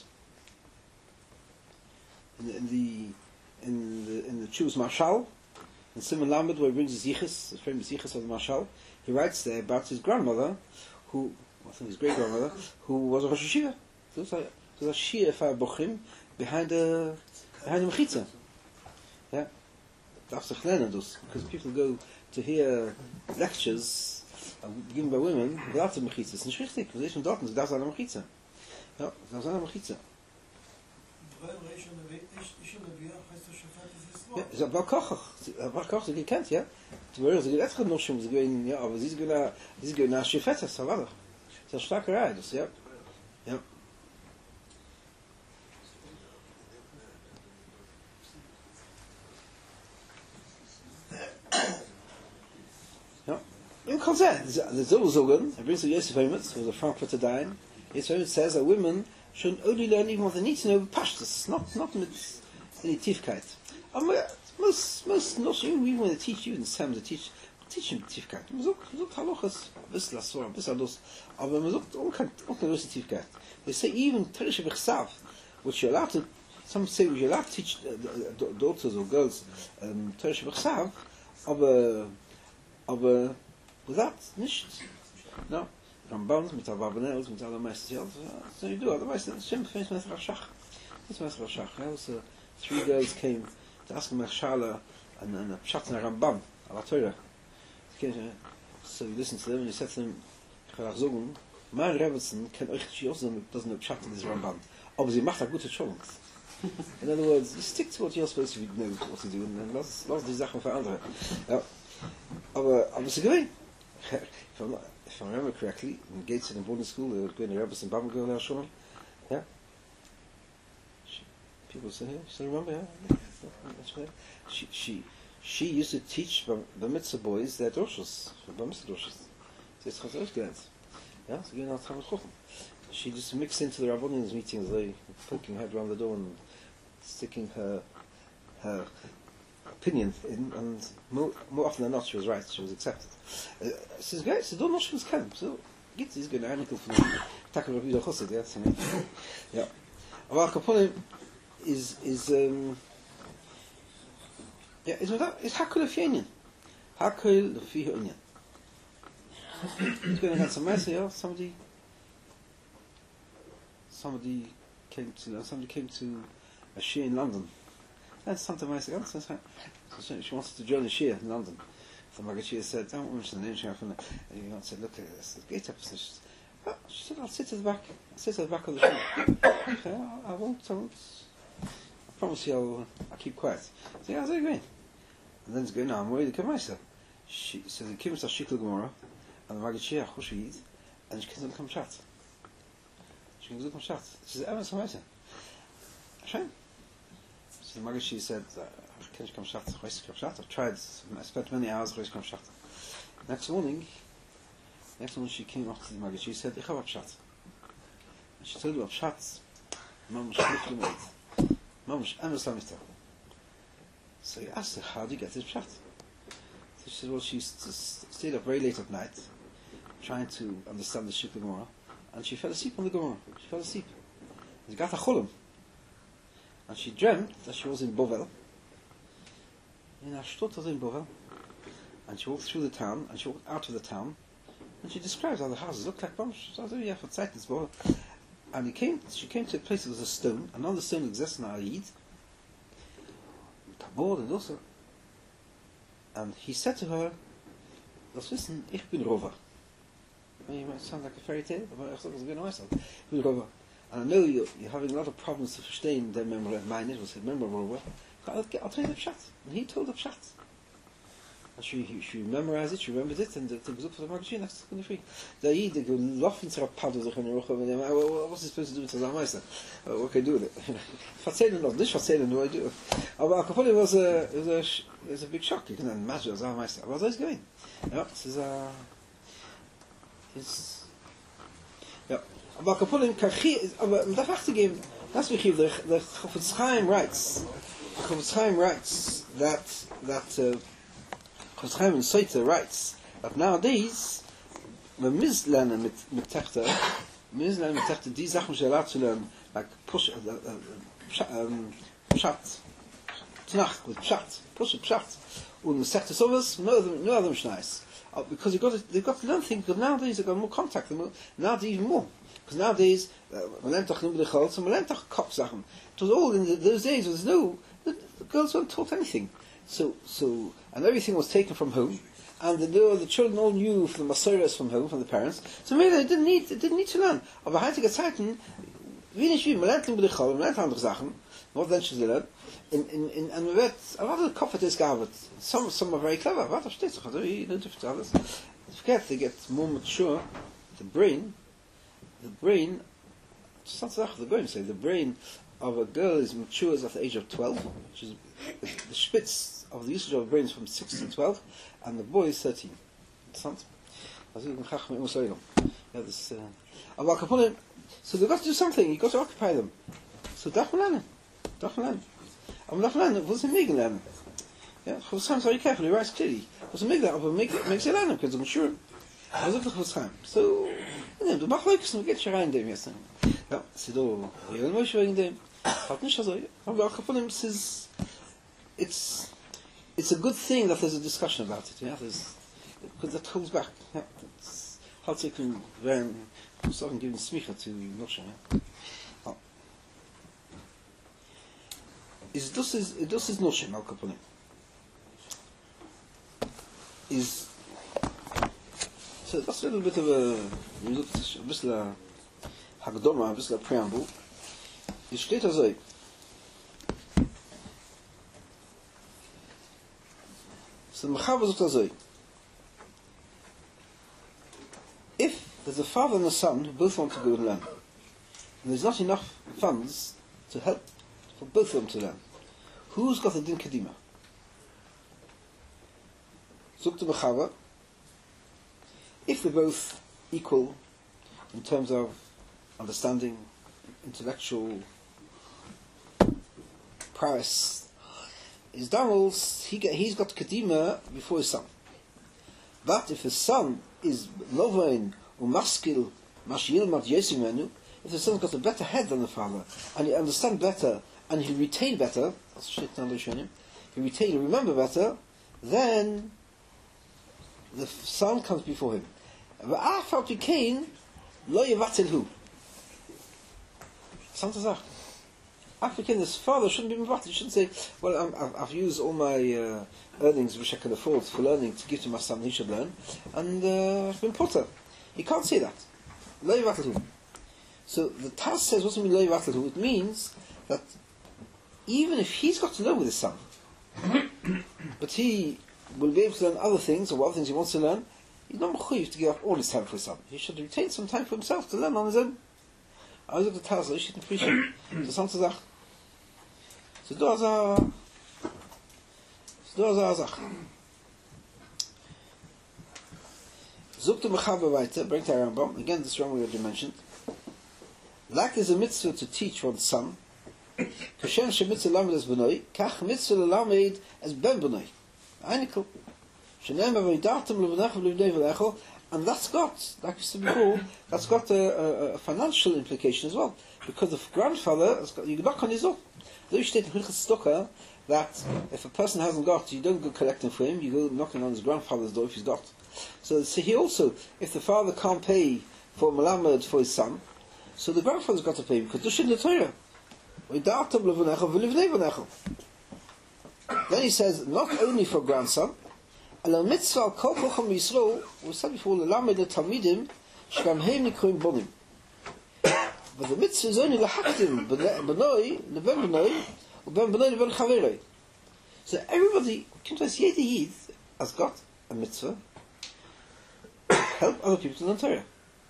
Speaker 1: In, in the, in the, in the Chuvas Marshal, in Simon Lamed, where he brings his Yichus, his famous Yichus of the Marshal, he writes there about his grandmother, who, I think his great-grandmother, who was a Rosh Hashiva. So it's a Shia for Bochim behind the behind the Mechitza. Yeah, that's the Chlenadus, because people go to hear lectures uh, given by women without the Mechitza. It's not richtig, because it's not that's not a Mechitza. Yeah, that's not a Mechitza. Ja, is dat wel kochig. Wel kochig, je kent, ja. Terwijl ze het genoeg soms geweest, ja, aber sie ist genau, sie ist genau Schifetter, so war doch. Das ist starke Reihe, das, ja. Ja. Ja. Im comes out. There's always organ. It brings the Yosef Amos, who was a Frankfurter Dayan. Yosef Amos says that women should only learn even what they need to know with pashtus, not not with any tiefkeit. Um, most most not even when they teach you in Sam, they teach teach you tiefkeit. Man sagt, man sagt halachas, bisschen das so, bisschen das, aber man sagt auch kein auch keine große tiefkeit. They say even Teresh Bechsav, which you're allowed to, some say you're allowed to teach uh, daughters or girls um, Teresh Bechsav, aber aber without nicht, no. Rambam mit Ababanels mit alle Meisters, ja, so you do. Otherwise, the Shem finished with Rashach. This was Rashach. There was uh, three girls came to ask him a Shala and and a Pshat and a Rambam, a Torah. So he listened to them and he said to them, "Ich will sagen, mein Rebbetzin kann euch nicht sagen, doesn't know Pshat in this Rambam, aber sie macht a gute Schulung." In other words, you stick to what you're supposed to know, what to do, and then lass lass die Sachen für andere. Ja, aber aber sie gewinnt. If I remember correctly, in Gates in the boarding school, they were going to Rebbe's and Babagirl there, Shulman. Yeah? She, people say, yeah, you still remember? Yeah? That's right. She, she, she used to teach the mitzvah boys their doshas, the mitzvah doshas. Sie hat es ausgelernt. Yeah? So, you know, she just mixed into the Rabbonians meetings, they poking her around the door and sticking her her opinion in, and more, more often than not she was right, she was accepted. Uh, she says, guys, she don't know she was kept, so get these good article from Taka Rabbi Chosed, yeah, so, yeah. Aber Kaponim is, is, um, yeah, is without, is Hakul Lefi Inyan. Hakul Lefi Inyan. It's going to have some mess, yeah, somebody, somebody came to, somebody came to a shia in London. That's something I said, so she wanted to join a shia in London. So my shia said, don't mention the name, she and he said, look, it's the gate up. She said, oh, she said, I'll sit at the back, I'll sit at the back of the shia. Okay, I won't, I won't, I promise you I'll, I'll keep quiet. So yeah, how's it going? And then it's going, no, I'm worried to come myself. She says, he came to Shikl Gemara, and the Magashia, Choshid, and she can't come chat. She can't come chat. She said, I'm so nice. Shame. So the Magashi said, I can't come chat, I've tried, I spent many hours, I come chat. Next morning, next morning she came up to the Magashi, she said, ich habe a pshat. And she told me a pshat, Mamash Nifli made. Mamash Emes Lamita. So he asked her, how do you get this pshat? So she said, well, she stayed up very late at night, trying to understand the Shikha Gemara, and she fell asleep on the Gemara. She fell asleep. She got a cholim. And she dreamt that she was in Bovel, in Ashdod in Bovel, and she walked through the town, and she walked out of the town, and she describes how the houses looked like bombs. She said, oh yeah, for Zeitens Bovel. And he came, she came to a place that was a stone, and on the stone exists an Ayid, Tabor and also. And he said to her, "Das wissen, ich bin Rova." I mean, it might sound like a fairy tale, but I thought it was going to myself. Ich bin Rova. And I know you're, you're having a lot of problems to verstehen the memory of mine, it was a memory of Rova. I'll, I'll tell you the pshat. And he told the pshat. And she, he, she memorized it, she remembered it, and it was up for the magazine, that's going to be free. The Ayid, they go laughing to her paddle, and they're like, what's he supposed to do with the Zamaister? What can I do with it? Verzeihen noch, nicht verzeihen, what do I do? Aber Akapoli was a, was a, was a big shock, you can imagine, Zamaister. Aber so ist gewesen. Ja, es ist, uh, ist, ja. Aber Akapoli, aber man darf achten geben, das wir hier, the Chofetz Chaim writes, the Chofetz Chaim writes that, that, uh, Chofetz Chaim in Soita writes that nowadays, when Miz lernen mit, mit Techter, Miz lernen mit Techter, die Sachen, die allowed to learn, like push, uh, uh, um, pshat, Tnach, with pshat, push, pshat, und the Techter sowas, no of them, no of them nice. Uh, because you've got to, they've got to learn things, because nowadays they've got more contact, nowadays even more. Because nowadays, man lernt doch nur die Cholz, man lernt doch Kopfsachen. It was all in the, those days, there was no, the, the girls weren't taught anything. So, so, and everything was taken from home, and the, the children all knew from the Masoras from home, from the parents, so maybe they didn't need, they didn't need to learn. Aber heutige Zeiten, wenig wie, man lernt nur die Cholz, man lernt andere Sachen, what then should they learn? In, in, in, and we read, a lot of the Kopf is gearbeitet. Some, some are very clever, what, das steht doch, also, you don't have to alles. Forget, they get more mature, the brain, the brain, the brain say the brain of a girl is matures at the age of twelve, which is the spitz of the usage of the brain is from six to twelve, and the boy is thirteen. As you can chacham im Soilom. Yeah, this. Aber kapunem. So they've got to do something. You've got to occupy them. So darf man lernen. Darf man lernen. Aber man darf lernen. Wo sind Megen lernen? Yeah, Chofetz very carefully. He writes clearly. Wo sind Megen lernen? Aber make sie lernen, because I'm sure. Was ist doch Chofetz So, ja, du mach wirklich, du gehst rein dem jetzt. Ja, sie do. Ja, dann muss wegen dem. Hat nicht so. Aber kapunem is. It's. It's a good thing that there's a discussion about it. Yeah, there's. Because that holds back. Yeah, it's how to can when something giving smicha to Moshe. Yeah. Is this is this is Moshe Al Kaponim. Is so that's a little bit of a we look at a bit of Hagdoma, a bit of preamble. It steht also. So the Mechaber sagt also. If there's a father and a son who both want to go and learn, and there's not enough funds to help for both of them to learn, who's got the din kedima? Zuk the Mechaber, if they're both equal in terms of understanding, intellectual prowess, his Daniels, he get, he's got kedima before his son. But if his son is lovain or maskil mashil mat yesimenu, if the son's got a better head than the father, and he understands better, and he retain better, that's shit him, he retain, he remember better, then the son comes before him. Va'afal pikein lo yevatel hu. Santa African, his father shouldn't be mevatel. He shouldn't say, well, I'm, I've, I've used all my uh, earnings which I can afford for learning to give to my son, he should learn, and uh, I've been putter. He can't say that. Lo yevatel hu. So the Taz says, what's it mean lo yevatel hu? It means that even if he's got to learn with his son, but he will be able to learn other things, or other things he wants to learn, he's not mechuyev to give up all his time for his son. He should retain some time for himself to learn on his own. I was at the Taz, I should appreciate the Santa Zach. So do as a so do as a Zach. Zuk the Mechaber weiter, bringt der Rambam, again this Rambam we already mentioned. Like is a mitzvah to teach one's son, kashem she mitzvah lamed as benoi, kach mitzvah lamed as ben benoi. Einikel. Shenem avodatem levenach v'levnei v'lecho, and that's got, like we said before, that's got a, a, a financial implication as well, because the grandfather has got, you knock on his door. There steht in Hilchos Tzedakah that if a person hasn't got, you don't go collecting for him, you go knocking on his grandfather's door if he's got. So, so he also, if the father can't pay for Malamed for his son, so the grandfather's got to pay, because this is the Torah. Then he says, not only for grandson, Ala mitzvah kol kocham Yisrael, we said before, L'lamed the Talmidim, shkam heim nikroim bonim. But the mitzvah is only lahaktim, benoi, leben benoi, uben benoi leben chaveroi. So everybody, Kintas Yedi Yid, has got a mitzvah, help other people to learn Torah.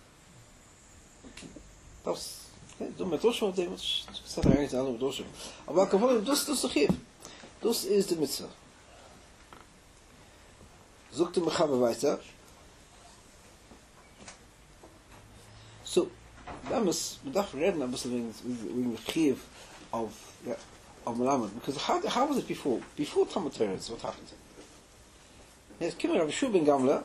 Speaker 1: Das, du mit Roshim, du musst sagen, eigentlich alle mit Roshim. Aber kavolem, das ist doch hier. Das ist die mitzvah. Zoekt de Mechaber weiter. So, we must we darf reden a bisschen wegen the chiyuv of yeah, of Melamed, because how how was it before? Before Talmud Torah, what happened? Yes, came Rabbi Shua ben Gamla,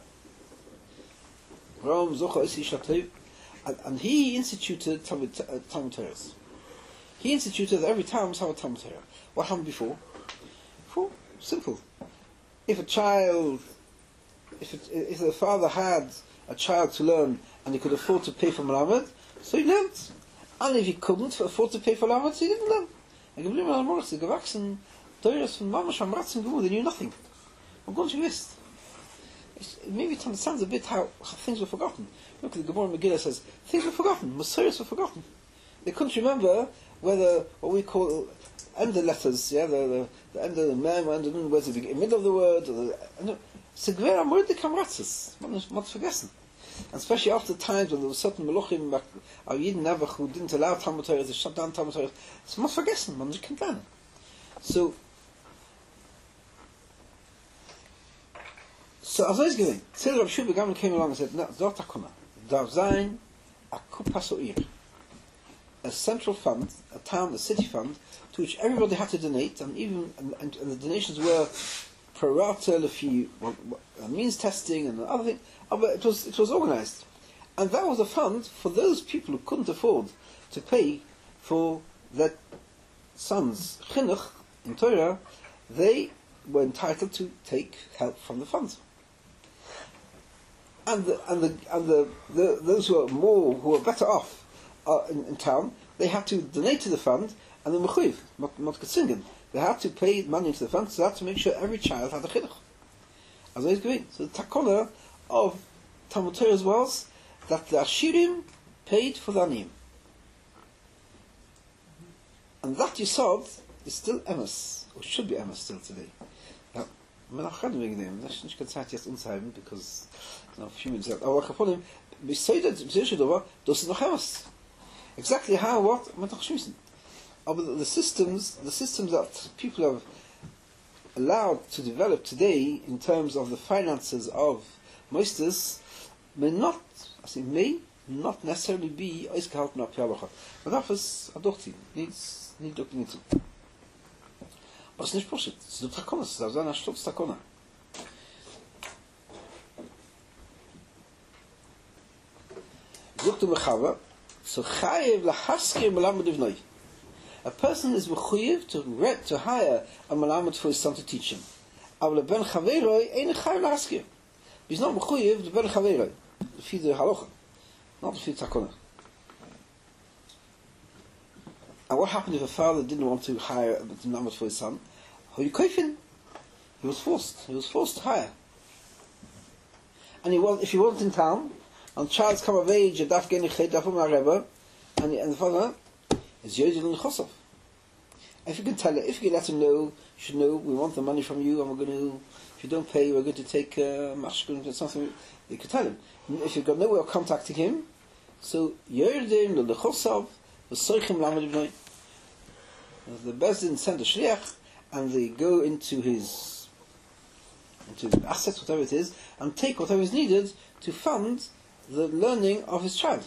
Speaker 1: Ram Zocha Isi Shatlev, and he instituted Talmud Torah. He instituted every time we have a Talmud Torah. What happened before? Before, simple. If a child If, it, if the father had a child to learn and he could afford to pay for Melamed, so he learned. And if he couldn't afford to pay for Melamed, so he didn't learn. And geblieben an Morris, die gewachsen, Teures von Mamash am Ratzen geworden, they knew nothing. Und gar nicht gewusst. Maybe it understands a bit how, how things were forgotten. Look at the Gemara Megillah says, things were forgotten, Messiahs were forgotten. They couldn't remember whether, what we call, end the letters, yeah, the, the, the end of the mem, end of the words, the middle of the word, or the, and, Segwer am Morde Kamratzes. Man muss vergessen. And especially after times when there was certain Meluchim, or Yidden Nebuch, who didn't allow Talmud Torah, they shut down Talmud Torah. So man muss vergessen. Man can't learn. So, So as I was giving, till Rabbi Shua Gamliel came along and said, no, Dort Takuna, Dav Zayin, a Kupas O'ir, a central fund, a town, a city fund, to which everybody had to donate, and even and, and, and the donations were pro rata, if you well, means testing and other things. But it was it was organised, and that was a fund for those people who couldn't afford to pay for their sons' chinuch in Torah. They were entitled to take help from the fund. And the and the and the, the those who are more who are better off uh, in, in town, they had to donate to the fund, and the mechuyev, not katzingen, they had to pay money into the fund, so they had to make sure every child had a chinuch. As I was going, so the takona of Talmud Torah was that the ashirim paid for the aniyim, and that yisod is still emes, or should be emes still today. Now, I'm not going to make them. That's not going to say just unzeiben because you know, a few minutes. Aber ich habe besides besides darüber, das ist noch emes. Exactly how what man doch schmissen. Aber the systems, the systems that people have allowed to develop today in terms of the finances of moisters may not, I think, may not necessarily be ausgehalten ab Halacha. But that is a doctrine, needs need looking into. Aber es ist nicht Bullshit. Es ist ein Takona, es ist ein Sturz Takona. Sucht du Mechava, so chayev lahaskir melamed ivnoi. A person is mechuyev to re- to hire a melamed for his son to teach him. Aber ben chaveroi ain't chayev lahaskir. He's not mechuyev to ben chaveroi. Feed the halacha, not to feed takona. And what happened if a father didn't want to hire a melamed for his son? How you koifin? He was forced. He was forced to hire. And he was, if he wasn't in town, and child's come of age, and daf genich daf umareva, and and the father is yodel and chosov. If you can tell it, if you can let him know, you should know we want the money from you, and we're going to. If you don't pay, we're going to take uh, mashkin or something. You could tell him. If you've got no way of contacting him, so yodel and chosov was soichem lamed ibnoi. The bezdin send a shliach, and they go into his into his assets, whatever it is, and take whatever is needed to fund the learning of his child.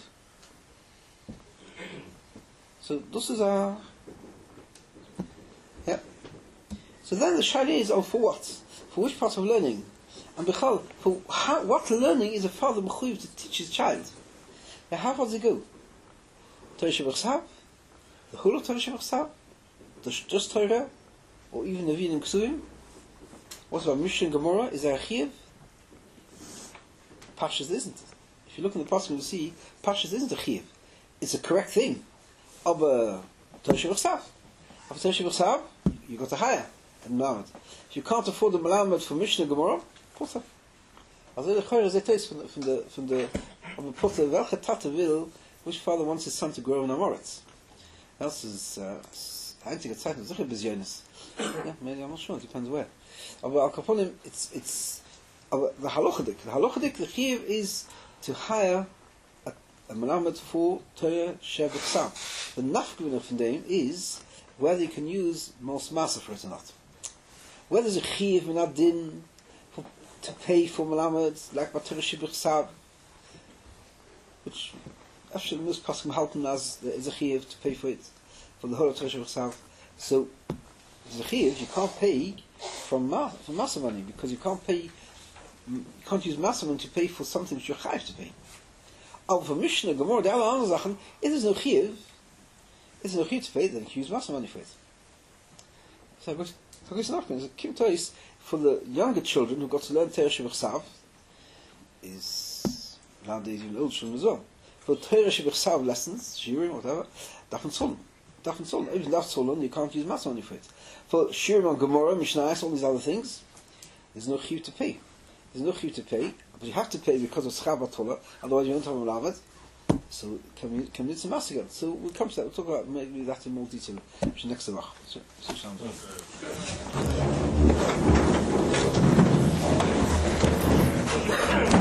Speaker 1: So this is a yeah. So then the shaila is, oh, for what? For which part of learning? And bechal, for how, what learning is a father mechuyev to teach his child? Now, how far does it go? Torah shebechsav, the whole of Torah shebechsav, just Torah, or even Nevi'im and Ksuvim. What about Mishnah and Gemara? Is there a chiyuv? Pashas isn't. If you look in the passage, you'll see Pashas isn't a chiyuv. It's a correct thing. Aber Torah shebechsav. After Torah shebechsav, you got to hire a melamed. If you can't afford the melamed for Mishnah and Gemara, putter. Also the chayr is a taste from the from the from the from the putter. Welche tate will which father wants his son to grow in Amoritz? Else is uh, einzige Zeit ist sicher bis Jonas. Yeah, maybe I'm not sure. It depends where. Aber al kaponim, it's it's. Aber the halachadik, the halachadik, the chiyuv is to hire a, a melamed for Torah shebechsav. The nafkamina from them is whether you can use most masa for it or not. Whether there's a chiyuv minad din for to pay for melamed like by Torah shebechsav, which actually most pasuk halten as there is a chiyuv to pay for it for the whole of Torah shebechsav. So the chiyuv you can't pay from ma- from masa money because you can't pay. You can't use masa money to pay for something which you're chayav to pay. Aber for Mishnah, Gemara, the other Sachen, if there's no chiyuv, if there's no chiyuv to pay, then you can use masa money for it. So I got so it's not going. Kim Tois for the younger children who got to learn Torah shebechsav is nowadays even old children as well. For Torah shebechsav lessons, shiurim, whatever, dafen tzoln, dafen tzoln. Even that tzoln, you can't use masa money for it. For shiurim on Gemara, Mishnah, all these other things, there's no chiyuv to pay. There's no chiyuv to pay, but you have to pay because of schar batola, otherwise you don't have a melamed. So can we can we do some mass again? So we'll come to that. We'll talk about maybe that in more detail next time. So, so